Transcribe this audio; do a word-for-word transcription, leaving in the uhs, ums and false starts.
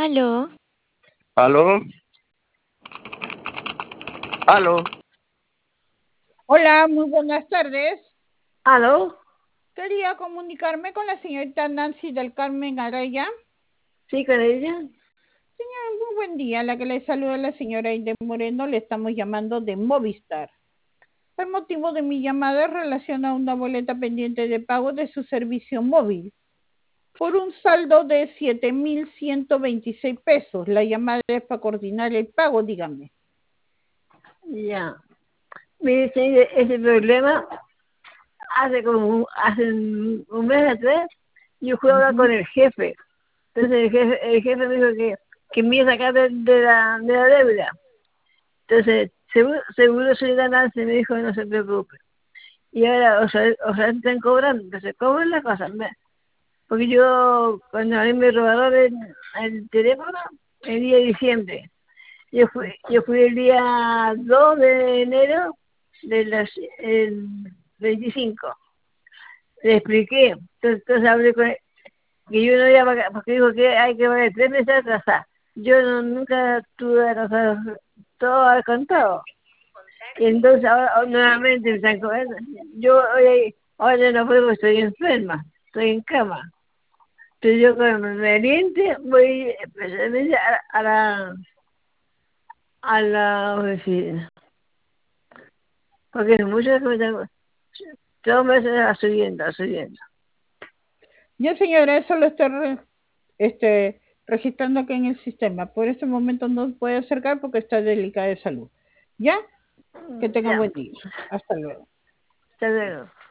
Aló. ¿Aló? ¿Aló? Hola, muy buenas tardes. ¿Aló? Quería comunicarme con la señorita Nancy del Carmen Araya. Sí, con ella. Señora, muy buen día. La que le saluda la señora Aide Moreno. Le estamos llamando de Movistar. El motivo de mi llamada es relación a una boleta pendiente de pago de su servicio móvil por un saldo de siete mil ciento veintiséis pesos. La llamada es para coordinar el pago, dígame. Ya. Mire, señor, ese problema, hace como un, hace un, un mes atrás, yo fui a hablar Ujú. con el jefe. Entonces el jefe, el jefe me dijo que, que me iba a sacar de, de la, de la deuda. Entonces, seguro, seguro soy ganancia, me dijo, no se preocupe. Y ahora, o sea, o sea, están cobrando, entonces cobran las cosas. Me- Porque yo, cuando a mí me robaron el, el teléfono, el día de diciembre, yo fui, yo fui el día dos de enero del veinticinco. Le expliqué, entonces, entonces hablé con él, que yo no iba a pagar, porque dijo que hay que pagar tres meses atrasados. Yo no, nunca tuve atrasado, todo al contado. Y entonces ahora ahora nuevamente me están cobrando. Yo hoy, ahora no puedo, estoy enferma, estoy en cama. Entonces yo con el valiente voy especialmente a, a la a la oficina. Porque es mucho que me tengo, todo me está subiendo, subiendo. Ya, señora, eso lo estoy re- este, registrando aquí en el sistema. Por este momento no puede acercar porque está delicada de salud. ¿Ya? Que tenga Ya, buen día. Hasta luego. hasta luego.